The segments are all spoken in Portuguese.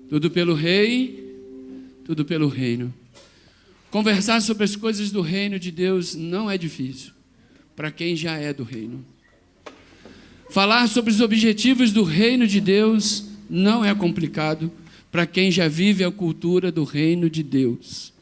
Tudo pelo rei, tudo pelo reino. Conversar sobre as coisas do reino de Deus não é difícil para quem já é do reino. Falar sobre os objetivos do reino de Deus não é complicado para quem já vive a cultura do reino de Deus.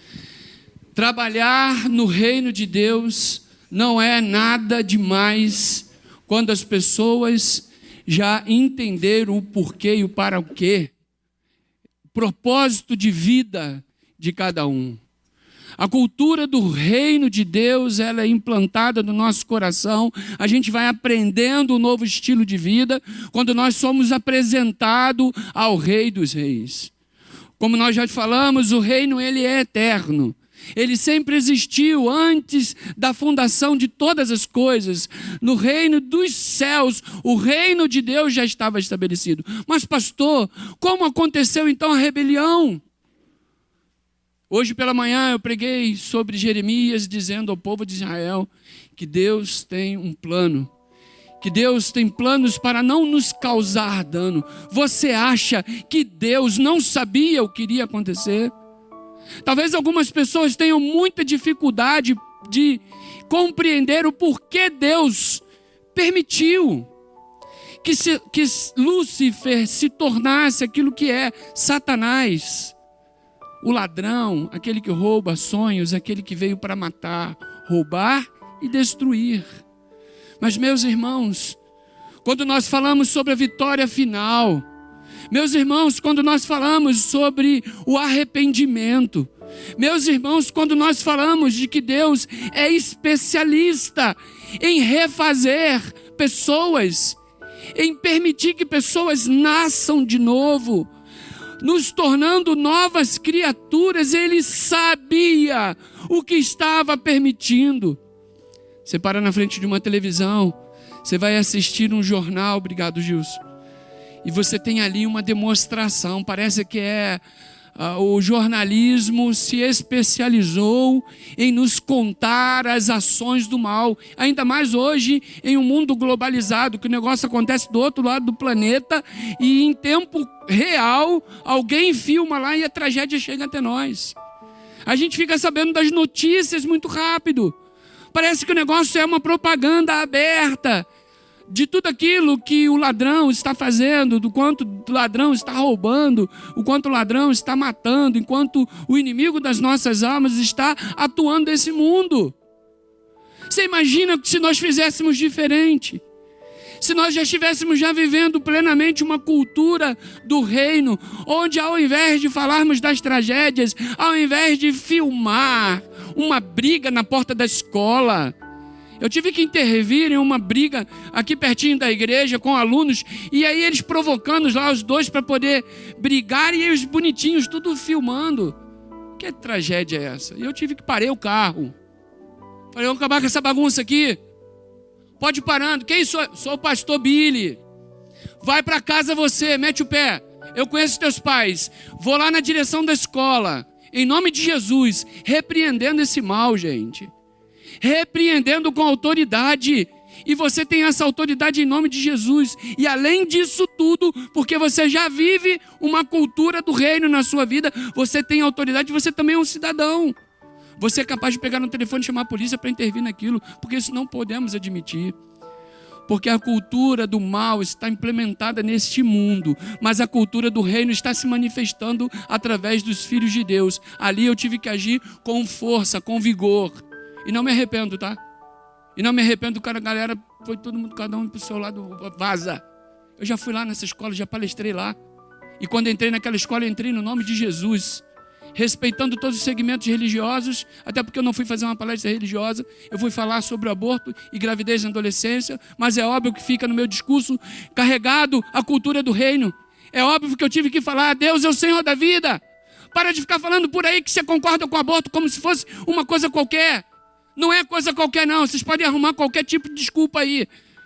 Trabalhar no reino de Deus não é nada demais quando as pessoas já entenderam o porquê e o para o quê, propósito de vida de cada um. A cultura do reino de Deus, ela é implantada no nosso coração. A gente vai aprendendo um novo estilo de vida quando nós somos apresentados ao Rei dos Reis. Como nós já falamos, o reino ele é eterno. Ele sempre existiu antes da fundação de todas as coisas. No reino dos céus, o reino de Deus já estava estabelecido. Mas pastor, como aconteceu então a rebelião? Hoje pela manhã eu preguei sobre Jeremias, dizendo ao povo de Israel que Deus tem um plano, que Deus tem planos para não nos causar dano. Você acha que Deus não sabia o que iria acontecer? Talvez algumas pessoas tenham muita dificuldade de compreender o porquê Deus permitiu que Lúcifer se tornasse aquilo que é Satanás. O ladrão, aquele que rouba sonhos, aquele que veio para matar, roubar e destruir. Mas, meus irmãos, quando nós falamos sobre a vitória final, meus irmãos, quando nós falamos sobre o arrependimento, meus irmãos, quando nós falamos de que Deus é especialista em refazer pessoas, em permitir que pessoas nasçam de novo, nos tornando novas criaturas, Ele sabia o que estava permitindo. Você para na frente de uma televisão, você vai assistir um jornal, obrigado Gilson, e você tem ali uma demonstração, parece que o jornalismo se especializou em nos contar as ações do mal, ainda mais hoje em um mundo globalizado, que o negócio acontece do outro lado do planeta e em tempo real alguém filma lá e a tragédia chega até nós. A gente fica sabendo das notícias muito rápido, parece que o negócio é uma propaganda aberta de tudo aquilo que o ladrão está fazendo, do quanto o ladrão está roubando, o quanto o ladrão está matando, enquanto o inimigo das nossas almas está atuando nesse mundo. Você imagina se nós fizéssemos diferente? Se nós já estivéssemos vivendo plenamente uma cultura do reino, onde ao invés de falarmos das tragédias, ao invés de filmar uma briga na porta da escola, eu tive que intervir em uma briga aqui pertinho da igreja com alunos, e aí eles provocando lá os dois para poder brigar, e aí os bonitinhos tudo filmando. Que tragédia é essa? E eu tive que parar o carro. Falei, vamos acabar com essa bagunça aqui. Pode ir parando. Quem sou? Sou o pastor Billy. Vai para casa você, mete o pé. Eu conheço teus pais. Vou lá na direção da escola, em nome de Jesus, repreendendo esse mal, gente. Repreendendo com autoridade, e você tem essa autoridade em nome de Jesus, e além disso tudo, porque você já vive uma cultura do reino na sua vida, você tem autoridade, você também é um cidadão, você é capaz de pegar no telefone e chamar a polícia para intervir naquilo, porque isso não podemos admitir, porque a cultura do mal está implementada neste mundo, mas a cultura do reino está se manifestando através dos filhos de Deus. Ali eu tive que agir com força, com vigor. E não me arrependo, tá? E não me arrependo, cara, a galera foi todo mundo, cada um pro seu lado, vaza. Eu já fui lá nessa escola, já palestrei lá. E quando entrei naquela escola, eu entrei no nome de Jesus, respeitando todos os segmentos religiosos, até porque eu não fui fazer uma palestra religiosa, eu fui falar sobre o aborto e gravidez na adolescência, mas é óbvio que fica no meu discurso carregado a cultura do reino. É óbvio que eu tive que falar, Deus é o Senhor da vida. Para de ficar falando por aí que você concorda com o aborto como se fosse uma coisa qualquer. Não é coisa qualquer não, vocês podem arrumar qualquer tipo de desculpa aí.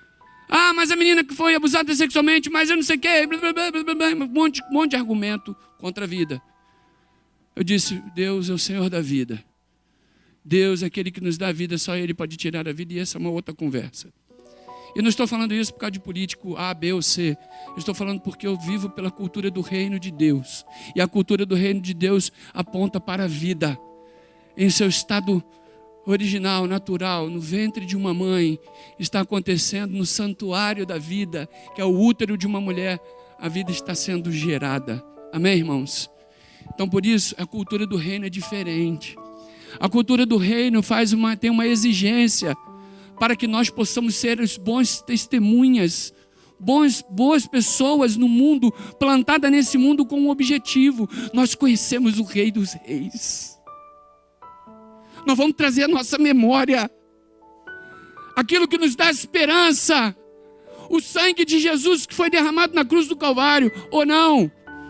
Ah, mas a menina que foi abusada sexualmente, mas eu não sei o quê, um monte de argumento contra a vida. Eu disse, Deus é o Senhor da vida. Deus é aquele que nos dá a vida, só Ele pode tirar a vida, e essa é uma outra conversa. Eu não estou falando isso por causa de político A, B ou C. Eu estou falando porque eu vivo pela cultura do reino de Deus. E a cultura do reino de Deus aponta para a vida. Em seu estado original, natural, no ventre de uma mãe, está acontecendo no santuário da vida, que é o útero de uma mulher, a vida está sendo gerada. Amém, irmãos? Então, por isso, a cultura do reino é diferente. A cultura do reino tem uma exigência para que nós possamos ser os bons testemunhas, boas pessoas no mundo, plantada nesse mundo com um objetivo. Nós conhecemos o Rei dos Reis. Nós vamos trazer à nossa memória aquilo que nos dá esperança. O sangue de Jesus que foi derramado na cruz do Calvário, ou não.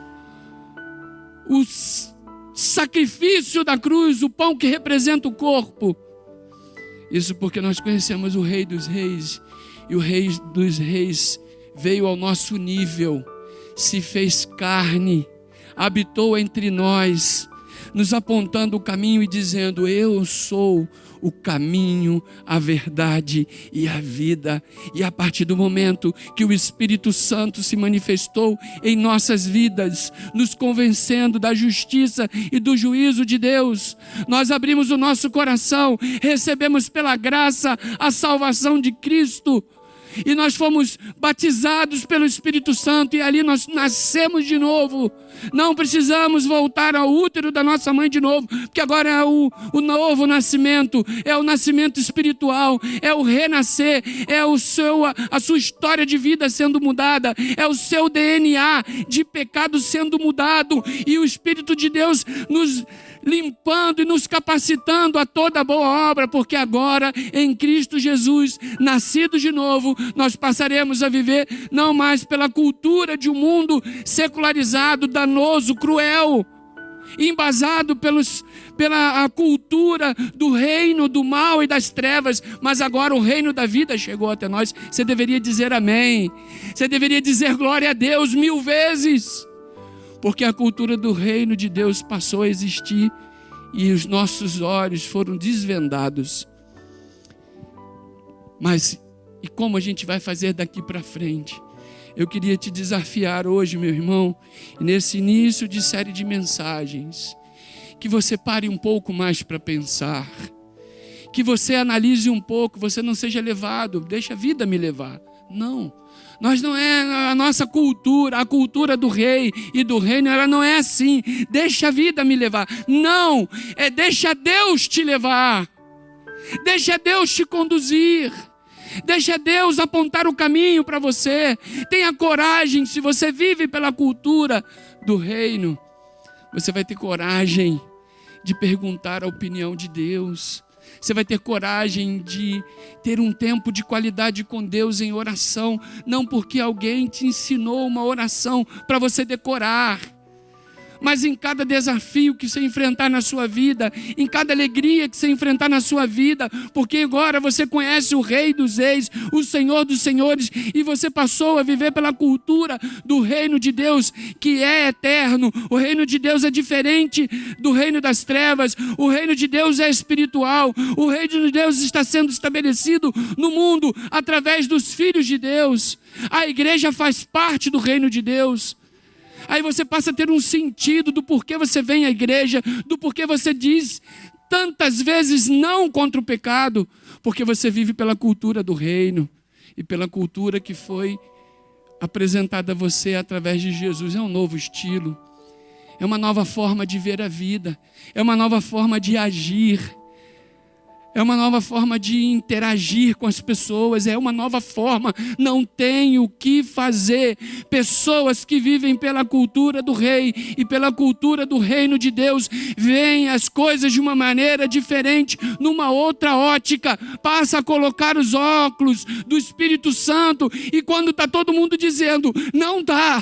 O sacrifício da cruz, o pão que representa o corpo. Isso porque nós conhecemos o Rei dos Reis. E o Rei dos Reis veio ao nosso nível, se fez carne, habitou entre nós, nos apontando o caminho e dizendo: eu sou o caminho, a verdade e a vida. E a partir do momento que o Espírito Santo se manifestou em nossas vidas, nos convencendo da justiça e do juízo de Deus, nós abrimos o nosso coração, recebemos pela graça a salvação de Cristo, e nós fomos batizados pelo Espírito Santo, e ali nós nascemos de novo. Não precisamos voltar ao útero da nossa mãe de novo, porque agora é o novo nascimento, é o nascimento espiritual, é o renascer, é a sua história de vida sendo mudada, é o seu DNA de pecado sendo mudado, e o Espírito de Deus nos limpando e nos capacitando a toda boa obra, porque agora em Cristo Jesus, nascido de novo, nós passaremos a viver não mais pela cultura de um mundo secularizado, danoso, cruel, embasado pela cultura do reino do mal e das trevas, mas agora o reino da vida chegou até nós. Você deveria dizer amém, você deveria dizer glória a Deus 1000 vezes, porque a cultura do reino de Deus passou a existir e os nossos olhos foram desvendados. Mas e como a gente vai fazer daqui para frente? Eu queria te desafiar hoje, meu irmão, nesse início de série de mensagens, que você pare um pouco mais para pensar, que você analise um pouco, você não seja levado, deixa a vida me levar. Não. Nós não é a nossa cultura, a cultura do rei e do reino, ela não é assim. Deixa a vida me levar. Não, deixa Deus te levar. Deixa Deus te conduzir. Deixa Deus apontar o caminho para você. Tenha coragem, se você vive pela cultura do reino, você vai ter coragem de perguntar a opinião de Deus. Você vai ter coragem de ter um tempo de qualidade com Deus em oração, não porque alguém te ensinou uma oração para você decorar, mas em cada desafio que você enfrentar na sua vida, em cada alegria que você enfrentar na sua vida, porque agora você conhece o Rei dos Reis, o Senhor dos Senhores, e você passou a viver pela cultura do reino de Deus, que é eterno. O reino de Deus é diferente do reino das trevas. O reino de Deus é espiritual. O reino de Deus está sendo estabelecido no mundo através dos filhos de Deus. A igreja faz parte do reino de Deus. Aí você passa a ter um sentido do porquê você vem à igreja, do porquê você diz tantas vezes não contra o pecado, porque você vive pela cultura do reino e pela cultura que foi apresentada a você através de Jesus. É um novo estilo, é uma nova forma de ver a vida, é uma nova forma de agir, é uma nova forma de interagir com as pessoas, é uma nova forma. Não tem o que fazer. Pessoas que vivem pela cultura do rei e pela cultura do reino de Deus veem as coisas de uma maneira diferente, numa outra ótica, passa a colocar os óculos do Espírito Santo, e quando está todo mundo dizendo, não dá,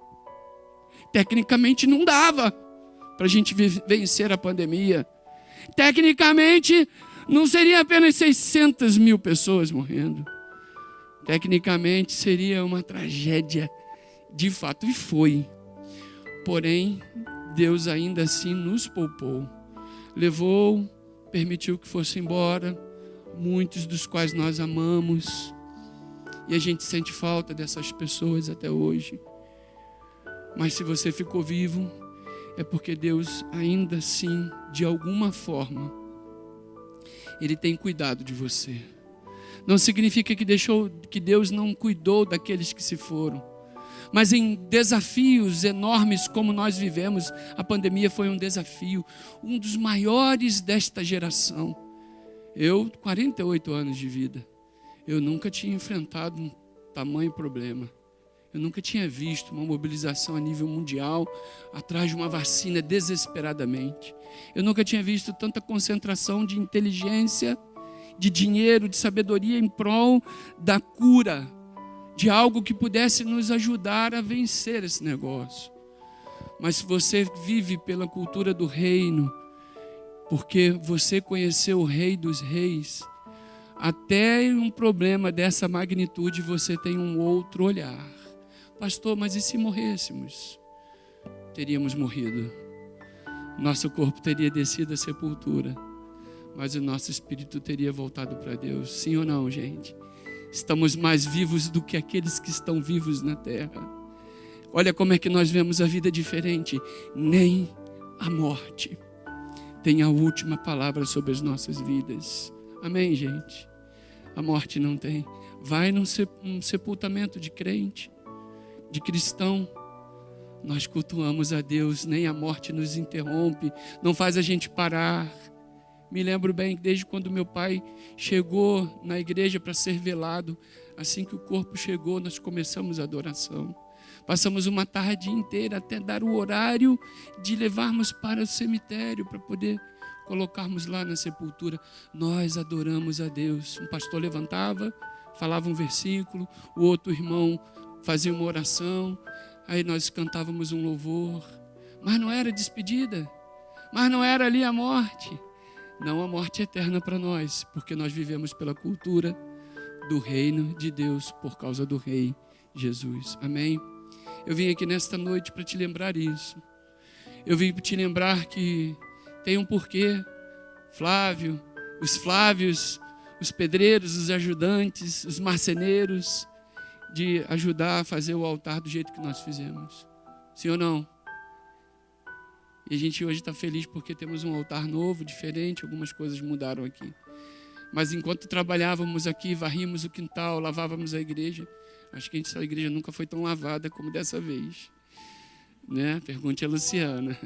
tecnicamente não dava para a gente vencer a pandemia, tecnicamente não seria apenas 600 mil pessoas morrendo. Tecnicamente seria uma tragédia, de fato, e foi. Porém, Deus ainda assim nos poupou. Levou, permitiu que fosse embora muitos dos quais nós amamos. E a gente sente falta dessas pessoas até hoje. Mas se você ficou vivo, é porque Deus ainda assim, de alguma forma, Ele tem cuidado de você. Não significa que Deus não cuidou daqueles que se foram. Mas em desafios enormes como nós vivemos, a pandemia foi um desafio, um dos maiores desta geração. Eu, 48 anos de vida, eu nunca tinha enfrentado um tamanho problema. Eu nunca tinha visto uma mobilização a nível mundial atrás de uma vacina desesperadamente. Eu nunca tinha visto tanta concentração de inteligência, de dinheiro, de sabedoria em prol da cura, de algo que pudesse nos ajudar a vencer esse negócio. Mas se você vive pela cultura do reino, porque você conheceu o Rei dos Reis, até um problema dessa magnitude você tem um outro olhar. Pastor, mas e se morrêssemos? Teríamos morrido. Nosso corpo teria descido à sepultura, mas o nosso espírito teria voltado para Deus. Sim ou não, gente? Estamos mais vivos do que aqueles que estão vivos na terra. Olha como é que nós vemos a vida diferente. Nem a morte tem a última palavra sobre as nossas vidas. Amém, gente? A morte não tem. Vai num sepultamento de crente, de cristão. Nós cultuamos a Deus, nem a morte nos interrompe, não faz a gente parar. Me lembro bem que desde quando meu pai chegou na igreja para ser velado, assim que o corpo chegou, nós começamos a adoração. Passamos uma tarde inteira até dar o horário de levarmos para o cemitério, para poder colocarmos lá na sepultura. Nós adoramos a Deus. Um pastor levantava, falava um versículo, o outro irmão fazia uma oração, aí nós cantávamos um louvor. Mas não era despedida, mas não era ali a morte. Não a morte eterna para nós, porque nós vivemos pela cultura do reino de Deus, por causa do Rei Jesus. Amém? Eu vim aqui nesta noite para te lembrar isso. Eu vim para te lembrar que tem um porquê. Flávio, os Flávios, os pedreiros, os ajudantes, os marceneiros, de ajudar a fazer o altar do jeito que nós fizemos. Sim ou não? E a gente hoje está feliz porque temos um altar novo, diferente, algumas coisas mudaram aqui. Mas enquanto trabalhávamos aqui, varríamos o quintal, lavávamos a igreja, acho que essa igreja nunca foi tão lavada como dessa vez. Né? Pergunte a Luciana.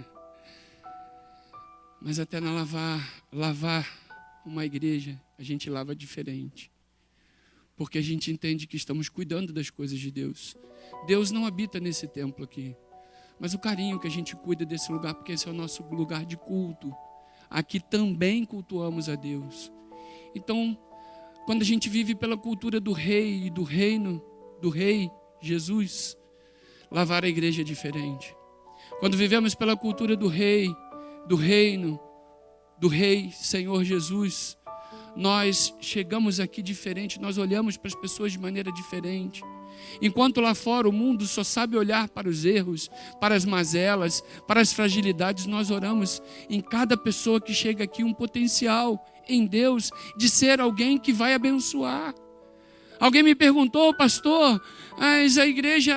Mas até na lavar uma igreja, a gente lava diferente. Porque a gente entende que estamos cuidando das coisas de Deus. Deus não habita nesse templo aqui. Mas o carinho que a gente cuida desse lugar, porque esse é o nosso lugar de culto. Aqui também cultuamos a Deus. Então, quando a gente vive pela cultura do rei e do reino, do rei Jesus, lavar a igreja é diferente. Quando vivemos pela cultura do rei, do reino, do rei Senhor Jesus, nós chegamos aqui diferente, nós olhamos para as pessoas de maneira diferente. Enquanto lá fora o mundo só sabe olhar para os erros, para as mazelas, para as fragilidades, nós oramos em cada pessoa que chega aqui um potencial em Deus de ser alguém que vai abençoar. Alguém me perguntou, pastor, mas a igreja,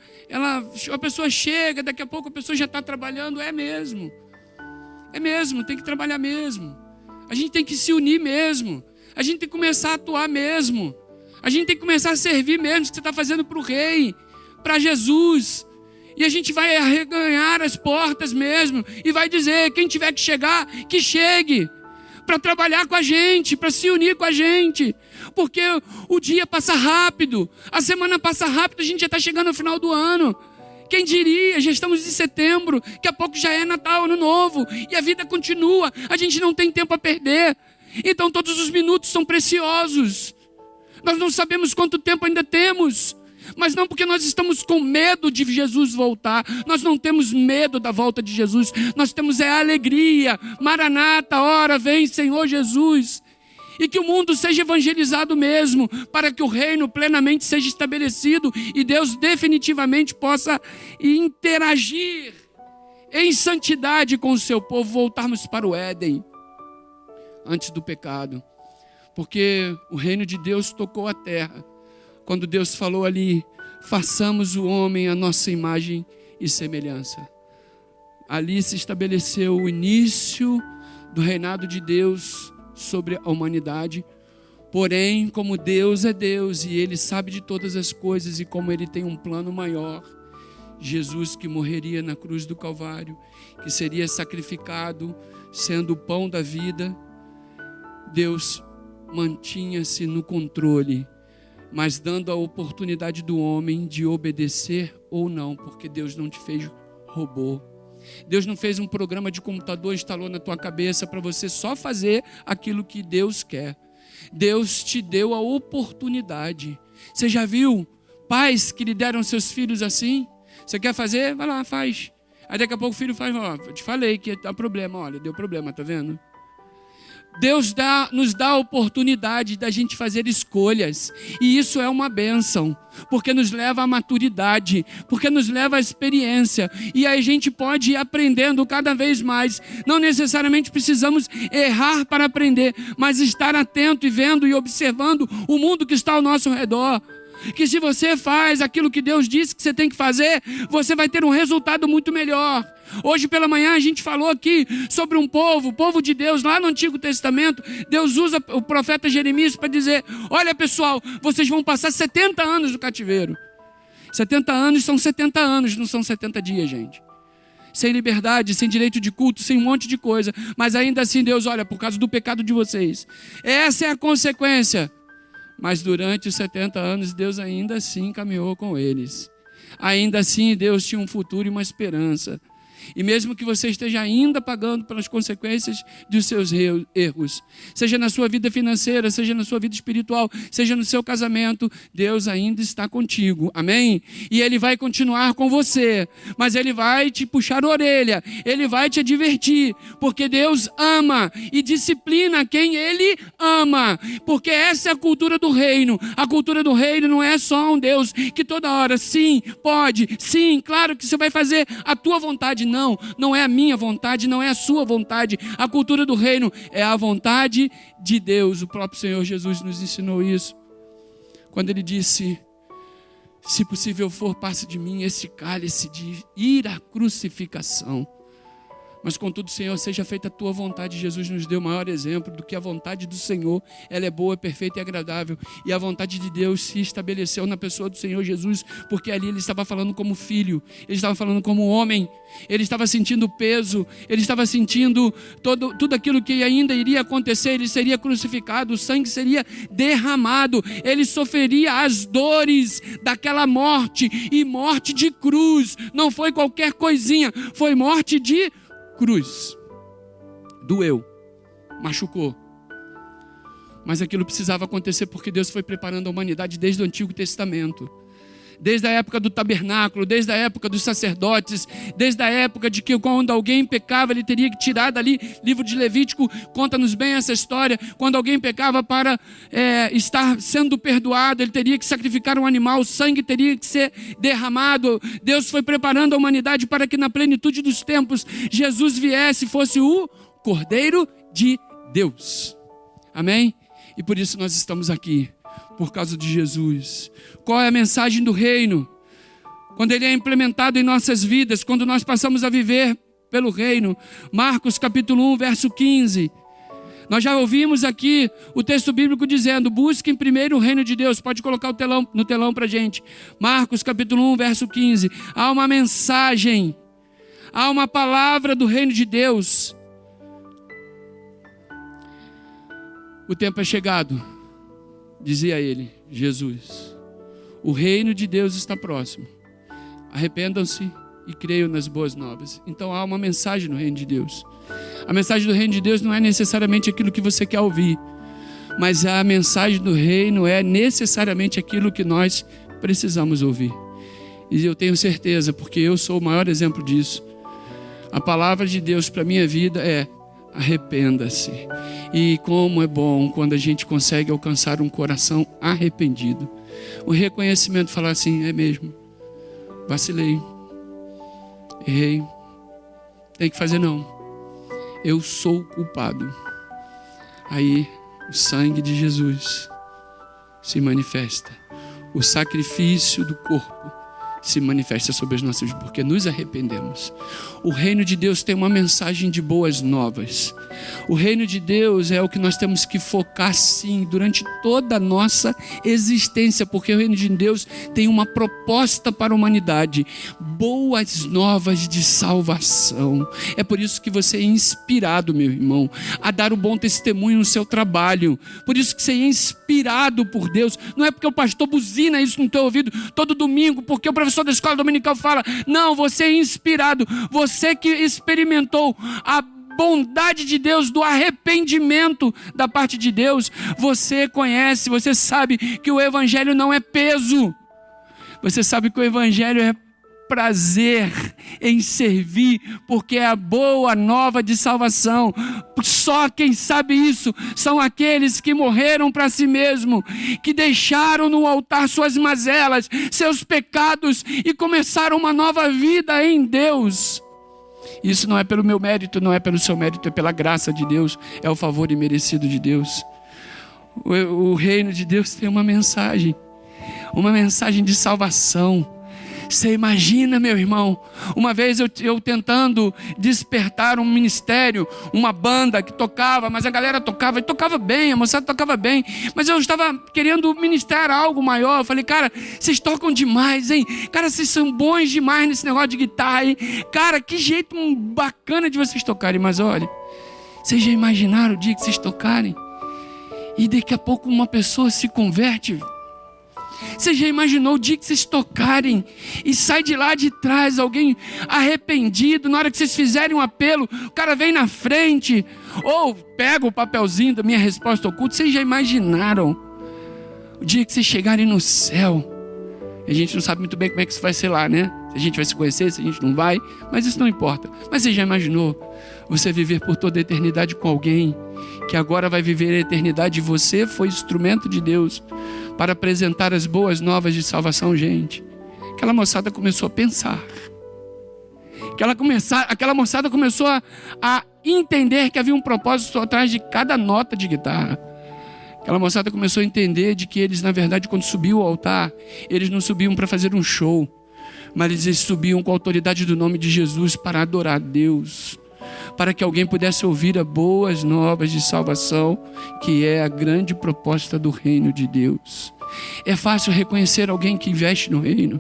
a pessoa chega, daqui a pouco a pessoa já está trabalhando. É mesmo, tem que trabalhar mesmo. A gente tem que se unir mesmo. A gente tem que começar a atuar mesmo. A gente tem que começar a servir mesmo, que você está fazendo para o Rei, para Jesus. E a gente vai arreganhar as portas mesmo. E vai dizer, quem tiver que chegar, que chegue. Para trabalhar com a gente, para se unir com a gente. Porque o dia passa rápido, a semana passa rápido, a gente já está chegando ao final do ano. Quem diria, já estamos em setembro, daqui a pouco já é Natal, Ano Novo. E a vida continua, a gente não tem tempo a perder. Então todos os minutos são preciosos. Nós não sabemos quanto tempo ainda temos, mas não porque nós estamos com medo de Jesus voltar. Nós não temos medo da volta de Jesus, nós temos a alegria. Maranata, ora vem Senhor Jesus. E que o mundo seja evangelizado mesmo, para que o reino plenamente seja estabelecido e Deus definitivamente possa interagir em santidade com o seu povo, voltarmos para o Éden, antes do pecado. Porque o reino de Deus tocou a terra Quando Deus falou ali, façamos o homem à nossa imagem e semelhança. Ali se estabeleceu o início do reinado de Deus sobre a humanidade. Porém, como Deus é Deus e Ele sabe de todas as coisas e como Ele tem um plano maior, Jesus que morreria na cruz do Calvário, que seria sacrificado, sendo o pão da vida, Deus mantinha-se no controle, mas dando a oportunidade do homem de obedecer ou não, porque Deus não te fez robô. Deus não fez um programa de computador, instalou na tua cabeça para você só fazer aquilo que Deus quer. Deus te deu a oportunidade. Você já viu pais que lideram seus filhos assim? Você quer fazer? Vai lá, faz. Aí daqui a pouco o filho faz, ó, eu te falei que dá problema, olha, deu problema, tá vendo? Deus nos dá a oportunidade da gente fazer escolhas, e isso é uma bênção, porque nos leva à maturidade, porque nos leva à experiência, e aí a gente pode ir aprendendo cada vez mais. Não necessariamente precisamos errar para aprender, mas estar atento e vendo e observando o mundo que está ao nosso redor. Que se você faz aquilo que Deus disse que você tem que fazer, você vai ter um resultado muito melhor. Hoje pela manhã a gente falou aqui sobre um povo, o povo de Deus lá no Antigo Testamento. Deus usa o profeta Jeremias para dizer: olha pessoal, vocês vão passar 70 anos no cativeiro. 70 anos são 70 anos, não são 70 dias, gente. Sem liberdade, sem direito de culto, sem um monte de coisa. Mas ainda assim Deus, olha, por causa do pecado de vocês, essa é a consequência. Mas durante os 70 anos, Deus ainda assim caminhou com eles. Ainda assim, Deus tinha um futuro e uma esperança. E mesmo que você esteja ainda pagando pelas consequências dos seus erros, seja na sua vida financeira, seja na sua vida espiritual, seja no seu casamento, Deus ainda está contigo, amém? E Ele vai continuar com você, mas Ele vai te puxar a orelha, Ele vai te advertir, porque Deus ama e disciplina quem Ele ama, porque essa é a cultura do reino. A cultura do reino não é só um Deus que toda hora, sim, pode, sim, claro que você vai fazer a tua vontade. Não, não é a minha vontade, não é a sua vontade. A cultura do reino é a vontade de Deus. O próprio Senhor Jesus nos ensinou isso, quando Ele disse: se possível for, passe de mim esse cálice de ir à crucificação. Mas contudo, Senhor, seja feita a tua vontade. Jesus nos deu o maior exemplo do que a vontade do Senhor, ela é boa, perfeita e agradável. E a vontade de Deus se estabeleceu na pessoa do Senhor Jesus, porque ali Ele estava falando como filho, Ele estava falando como homem, Ele estava sentindo o peso, Ele estava sentindo tudo aquilo que ainda iria acontecer. Ele seria crucificado, o sangue seria derramado, Ele sofreria as dores daquela morte, e morte de cruz. Não foi qualquer coisinha, foi morte de cruz. Doeu, machucou, mas aquilo precisava acontecer porque Deus foi preparando a humanidade desde o Antigo Testamento, desde a época do tabernáculo, desde a época dos sacerdotes, desde a época de que quando alguém pecava, ele teria que tirar dali. Livro de Levítico conta-nos bem essa história. Quando alguém pecava, para estar sendo perdoado, ele teria que sacrificar um animal, o sangue teria que ser derramado. Deus foi preparando a humanidade para que na plenitude dos tempos Jesus viesse e fosse o Cordeiro de Deus, amém? E por isso nós estamos aqui, por causa de Jesus. Qual é a mensagem do reino? Quando ele é implementado em nossas vidas, quando nós passamos a viver pelo reino. Marcos capítulo 1, verso 15. Nós já ouvimos aqui o texto bíblico dizendo: busquem primeiro o reino de Deus. Pode colocar no telão para a gente. Marcos capítulo 1, verso 15. Há uma mensagem, há uma palavra do reino de Deus. O tempo é chegado, dizia ele, Jesus. O reino de Deus está próximo. Arrependam-se e creiam nas boas novas. Então há uma mensagem no reino de Deus. A mensagem do reino de Deus não é necessariamente aquilo que você quer ouvir, mas a mensagem do reino é necessariamente aquilo que nós precisamos ouvir. E eu tenho certeza, porque eu sou o maior exemplo disso. A palavra de Deus para a minha vida é: arrependa-se. E como é bom quando a gente consegue alcançar um coração arrependido. O reconhecimento, falar assim: é mesmo, vacilei, errei, tem que fazer não, eu sou culpado. Aí o sangue de Jesus se manifesta, o sacrifício do corpo se manifesta sobre as nossas vidas, porque nos arrependemos. O reino de Deus tem uma mensagem de boas novas. O reino de Deus é o que nós temos que focar sim durante toda a nossa existência, porque o reino de Deus tem uma proposta para a humanidade, boas novas de salvação. É por isso que você é inspirado, meu irmão, a dar o bom testemunho no seu trabalho. Por isso que você é inspirado por Deus. Não é porque o pastor buzina isso no teu ouvido todo domingo, porque o professor da escola dominical fala. Não, você é inspirado. Você que experimentou a bondade de Deus, do arrependimento da parte de Deus, você conhece, você sabe que o evangelho não é peso. Você sabe que o evangelho é prazer em servir, porque é a boa nova de salvação. Só quem sabe isso são aqueles que morreram para si mesmo, que deixaram no altar suas mazelas, seus pecados e começaram uma nova vida em Deus. Isso não é pelo meu mérito, não é pelo seu mérito, é pela graça de Deus, é o favor imerecido de Deus. O reino de Deus tem uma mensagem de salvação. Você imagina, meu irmão, uma vez eu tentando despertar um ministério, uma banda que tocava, mas a galera tocava, e tocava bem, a moçada tocava bem, mas eu estava querendo ministrar algo maior. Eu falei, cara, vocês tocam demais, hein? Cara, vocês são bons demais nesse negócio de guitarra, hein? Cara, que jeito bacana de vocês tocarem. Mas olha, vocês já imaginaram o dia que vocês tocarem? E daqui a pouco uma pessoa se converte. Você já imaginou o dia que vocês tocarem e sai de lá de trás alguém arrependido? Na hora que vocês fizerem um apelo, o cara vem na frente, ou pega o papelzinho da minha resposta oculta. Vocês já imaginaram o dia que vocês chegarem no céu? A gente não sabe muito bem como é que isso vai ser lá, né? Se a gente vai se conhecer, se a gente não vai, mas isso não importa. Mas você já imaginou você viver por toda a eternidade com alguém que agora vai viver a eternidade e você foi instrumento de Deus para apresentar as boas novas de salvação? Gente, aquela moçada começou a pensar. Aquela moçada começou a entender que havia um propósito atrás de cada nota de guitarra. Aquela moçada começou a entender de que eles, na verdade, quando subiam ao altar, eles não subiam para fazer um show, mas eles subiam com a autoridade do nome de Jesus para adorar a Deus, para que alguém pudesse ouvir as boas novas de salvação, que é a grande proposta do reino de Deus. É fácil reconhecer alguém que investe no reino.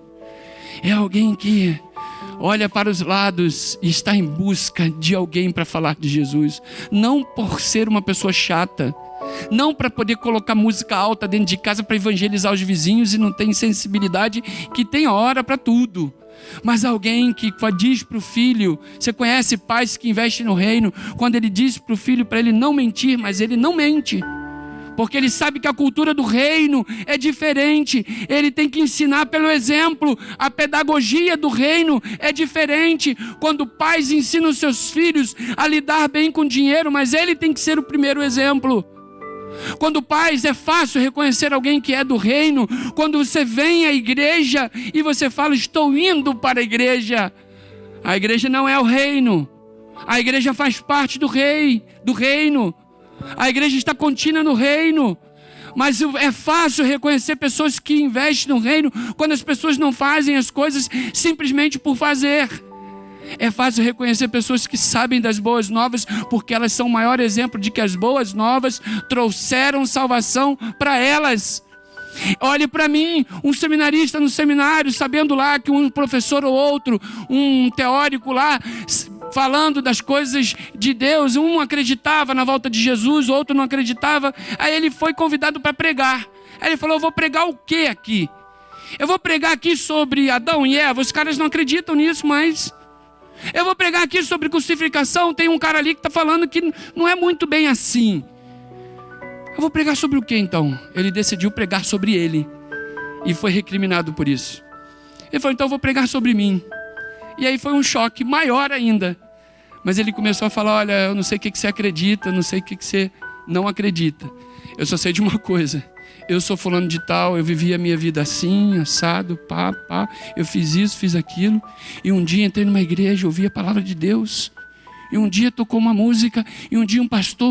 É alguém que olha para os lados e está em busca de alguém para falar de Jesus. Não por ser uma pessoa chata, não para poder colocar música alta dentro de casa para evangelizar os vizinhos e não tem sensibilidade, que tem hora para tudo. Mas alguém que diz para o filho, você conhece pais que investem no reino, quando ele diz para o filho para ele não mentir, mas ele não mente, porque ele sabe que a cultura do reino é diferente. Ele tem que ensinar pelo exemplo. A pedagogia do reino é diferente. Quando pais ensinam seus filhos a lidar bem com dinheiro, mas ele tem que ser o primeiro exemplo. Quando pais, é fácil reconhecer alguém que é do reino quando você vem à igreja e você fala, estou indo para a igreja. A igreja não é o reino. A igreja faz parte do reino. A igreja está contínua no reino. Mas é fácil reconhecer pessoas que investem no reino quando as pessoas não fazem as coisas simplesmente por fazer. É fácil reconhecer pessoas que sabem das boas novas, porque elas são o maior exemplo de que as boas novas trouxeram salvação para elas. Olhe para mim, um seminarista no seminário, sabendo lá que um professor ou outro, um teórico lá, falando das coisas de Deus, um acreditava na volta de Jesus, outro não acreditava. Aí ele foi convidado para pregar. Aí ele falou, eu vou pregar o quê aqui? Eu vou pregar aqui sobre Adão e Eva. Os caras não acreditam nisso, mas eu vou pregar aqui sobre crucificação. Tem um cara ali que está falando que não é muito bem assim. Eu vou pregar sobre o quê então? Ele decidiu pregar sobre ele e foi recriminado por isso. Ele falou, então eu vou pregar sobre mim. E aí foi um choque maior ainda. Mas ele começou a falar, olha, eu não sei o que você acredita, eu não sei o que você não acredita. Eu só sei de uma coisa. Eu sou fulano de tal, eu vivi a minha vida assim, assado, eu fiz isso, fiz aquilo. E um dia entrei numa igreja, ouvi a palavra de Deus. E um dia tocou uma música, e um dia um pastor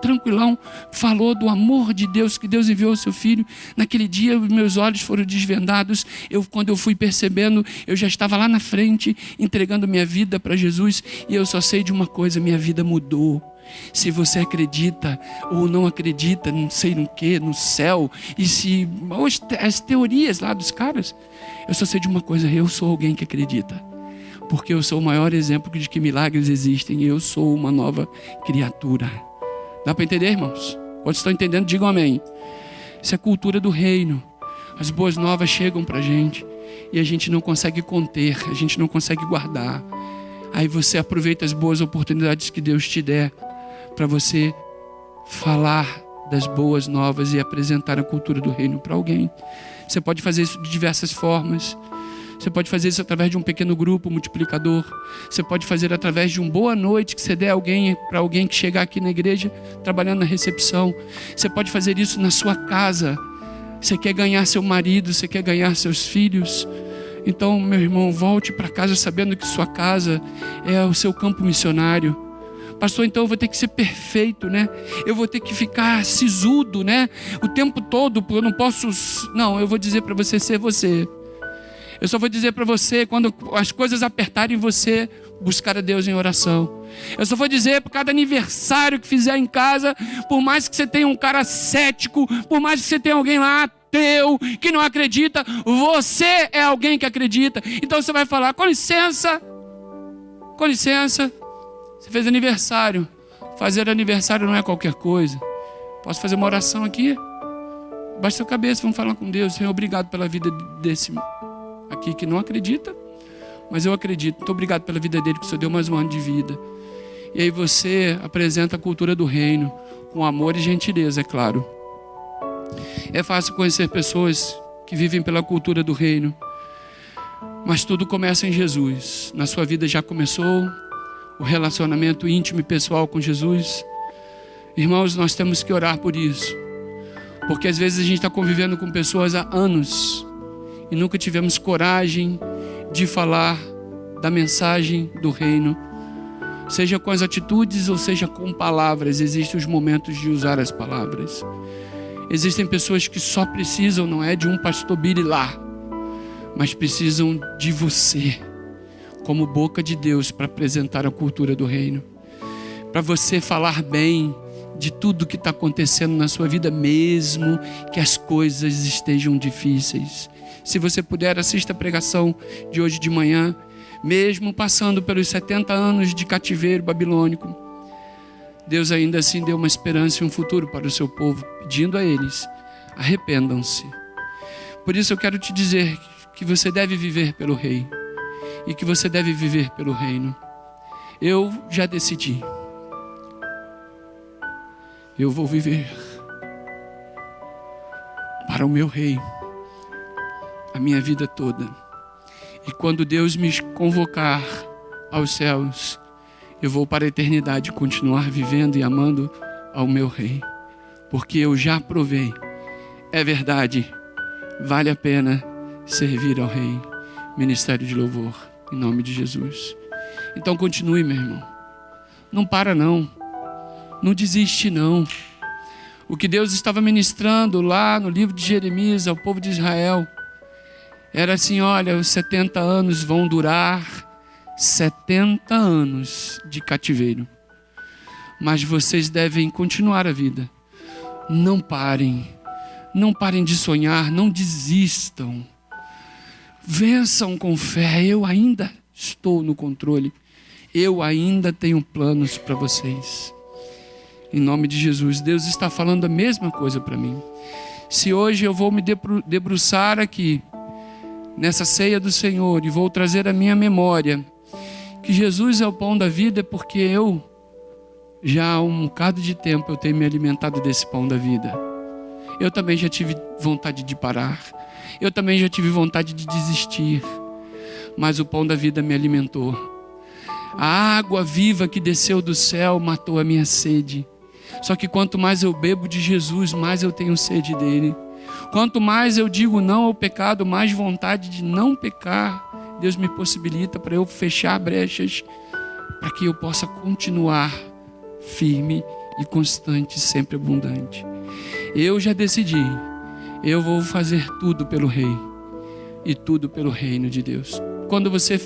tranquilão, falou do amor de Deus, que Deus enviou o seu filho. Naquele dia, meus olhos foram desvendados. Quando eu fui percebendo, eu já estava lá na frente, entregando minha vida para Jesus. E eu só sei de uma coisa: minha vida mudou. Se você acredita ou não acredita, não sei no que, no céu, e se as teorias lá dos caras, eu só sei de uma coisa: eu sou alguém que acredita, porque eu sou o maior exemplo de que milagres existem, e eu sou uma nova criatura. Dá para entender, irmãos? Quando estão entendendo, digam amém. Isso é a cultura do reino. As boas novas chegam para a gente e a gente não consegue conter, a gente não consegue guardar. Aí você aproveita as boas oportunidades que Deus te der para você falar das boas novas e apresentar a cultura do reino para alguém. Você pode fazer isso de diversas formas. Você pode fazer isso através de um pequeno grupo multiplicador. Você pode fazer através de uma boa noite que você der para alguém que chegar aqui na igreja trabalhando na recepção. Você pode fazer isso na sua casa. Você quer ganhar seu marido, você quer ganhar seus filhos. Então, meu irmão, volte para casa sabendo que sua casa é o seu campo missionário. Pastor, então eu vou ter que ser perfeito, né? Eu vou ter que ficar sisudo, né? O tempo todo, eu não posso... Não, eu vou dizer para você ser você. Eu só vou dizer para você, quando as coisas apertarem você, buscar a Deus em oração. Eu só vou dizer por cada aniversário que fizer em casa, por mais que você tenha um cara cético, por mais que você tenha alguém lá ateu, que não acredita, você é alguém que acredita. Então você vai falar: com licença, você fez aniversário. Fazer aniversário não é qualquer coisa. Posso fazer uma oração aqui? Baixa sua cabeça, vamos falar com Deus. Senhor, obrigado pela vida desse aqui que não acredita, mas eu acredito. Muito obrigado pela vida dele, que o Senhor deu mais um ano de vida. E aí você apresenta a cultura do reino com amor e gentileza, é claro. É fácil conhecer pessoas que vivem pela cultura do reino, mas tudo começa em Jesus. Na sua vida já começou o relacionamento íntimo e pessoal com Jesus. Irmãos, nós temos que orar por isso, porque às vezes a gente está convivendo com pessoas há anos e nunca tivemos coragem de falar da mensagem do reino, seja com as atitudes ou seja com palavras. Existem os momentos de usar as palavras. Existem pessoas que só precisam, não é de um pastor Billy lá, mas precisam de você, como boca de Deus, para apresentar a cultura do reino. Para você falar bem de tudo que está acontecendo na sua vida, mesmo que as coisas estejam difíceis. Se você puder, assista a pregação de hoje de manhã. Mesmo passando pelos 70 anos de cativeiro babilônico, Deus ainda assim deu uma esperança e um futuro para o seu povo, pedindo a eles: arrependam-se. Por isso eu quero te dizer que você deve viver pelo rei e que você deve viver pelo reino. Eu já decidi. Eu vou viver para o meu rei a minha vida toda. E quando Deus me convocar aos céus, eu vou para a eternidade continuar vivendo e amando ao meu rei, porque eu já provei. É verdade, vale a pena servir ao rei. Ministério de louvor, em nome de Jesus. Então continue, meu irmão. Não para não. Não desiste não. O que Deus estava ministrando lá no livro de Jeremias ao povo de Israel era assim: olha, os 70 anos vão durar 70 anos de cativeiro, mas vocês devem continuar a vida. Não parem de sonhar, não desistam. Vençam com fé. Eu ainda estou no controle. Eu ainda tenho planos para vocês. Em nome de Jesus, Deus está falando a mesma coisa para mim. Se hoje eu vou me debruçar aqui nessa ceia do Senhor e vou trazer à minha memória que Jesus é o pão da vida, é porque eu já há um bocado de tempo eu tenho me alimentado desse pão da vida. Eu também já tive vontade de parar. Eu também já tive vontade de desistir. Mas o pão da vida me alimentou. A água viva que desceu do céu matou a minha sede. Só que quanto mais eu bebo de Jesus, mais eu tenho sede dele. Quanto mais eu digo não ao pecado, mais vontade de não pecar Deus me possibilita, para eu fechar brechas, para que eu possa continuar firme e constante, sempre abundante. Eu já decidi, eu vou fazer tudo pelo Rei e tudo pelo reino de Deus. Quando você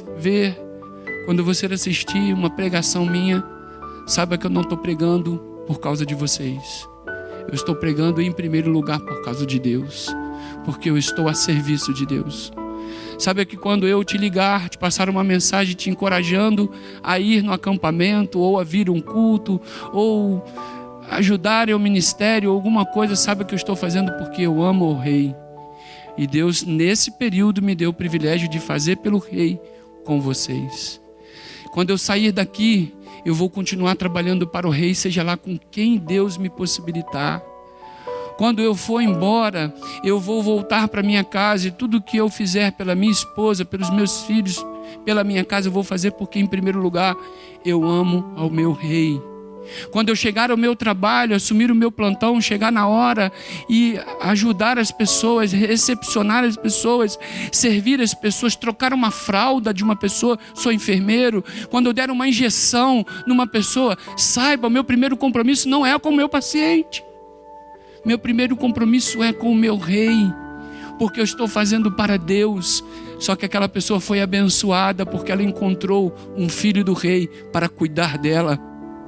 assistir uma pregação minha, saiba que eu não estou pregando por causa de vocês. Eu estou pregando em primeiro lugar por causa de Deus, porque eu estou a serviço de Deus. Sabe que quando eu te ligar, te passar uma mensagem te encorajando a ir no acampamento, ou a vir um culto, ou ajudar ao ministério, ou alguma coisa, sabe que eu estou fazendo porque eu amo o Rei. E Deus, nesse período, me deu o privilégio de fazer pelo Rei com vocês. Quando eu sair daqui, eu vou continuar trabalhando para o Rei, seja lá com quem Deus me possibilitar. Quando eu for embora, eu vou voltar para minha casa, e tudo que eu fizer pela minha esposa, pelos meus filhos, pela minha casa, eu vou fazer porque, em primeiro lugar, eu amo ao meu Rei. Quando eu chegar ao meu trabalho, assumir o meu plantão, chegar na hora e ajudar as pessoas, recepcionar as pessoas, servir as pessoas, trocar uma fralda de uma pessoa, sou enfermeiro. Quando eu der uma injeção numa pessoa, saiba, o meu primeiro compromisso não é com o meu paciente. Meu primeiro compromisso é com o meu Rei, porque eu estou fazendo para Deus. Só que aquela pessoa foi abençoada porque ela encontrou um filho do Rei para cuidar dela.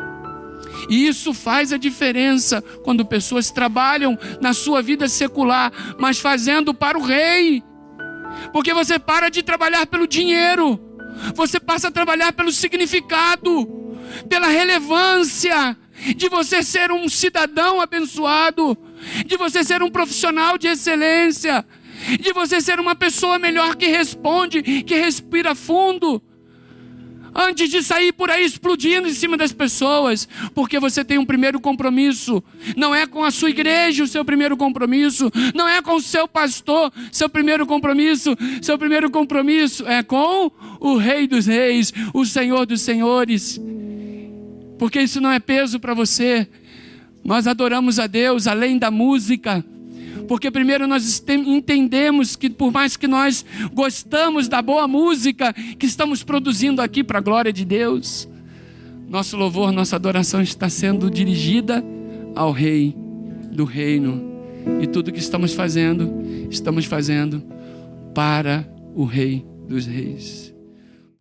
E isso faz a diferença quando pessoas trabalham na sua vida secular, mas fazendo para o Rei. Porque você para de trabalhar pelo dinheiro, você passa a trabalhar pelo significado, pela relevância de você ser um cidadão abençoado, de você ser um profissional de excelência, de você ser uma pessoa melhor que responde, que respira fundo, antes de sair por aí explodindo em cima das pessoas, porque você tem um primeiro compromisso. Não é com a sua igreja o seu primeiro compromisso, não é com o seu pastor seu primeiro compromisso é com o Rei dos Reis, o Senhor dos Senhores. Porque isso não é peso para você. Nós adoramos a Deus além da música, porque primeiro nós entendemos que por mais que nós gostamos da boa música que estamos produzindo aqui para a glória de Deus, nosso louvor, nossa adoração está sendo dirigida ao Rei do reino. E tudo que estamos fazendo para o Rei dos Reis.